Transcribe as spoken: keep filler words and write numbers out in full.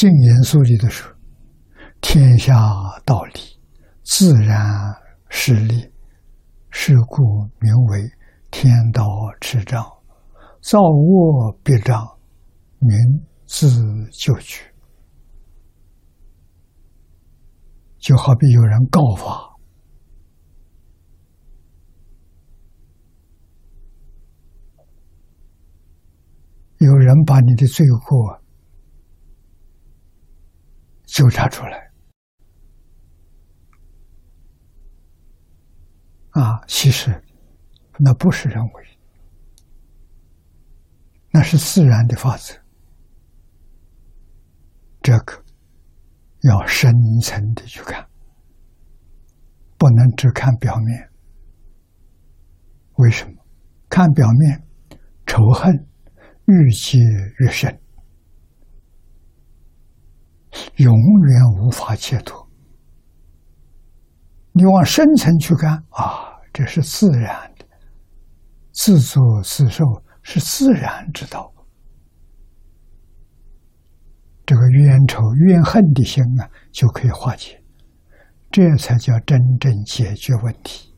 净言书里的说，天下道理，自然是理，是故名为天道持章，造恶必彰，名自救举。就好比有人告发，有人把你的罪过纠察出来，啊，其实那不是人为，那是自然的法则。这个要深层的去看，不能只看表面。为什么？看表面，仇恨愈结愈深，永远无法解脱。你往深层去看啊，这是自然的，自作自受是自然之道。这个冤仇怨恨的心啊，就可以化解，这才叫真正解决问题。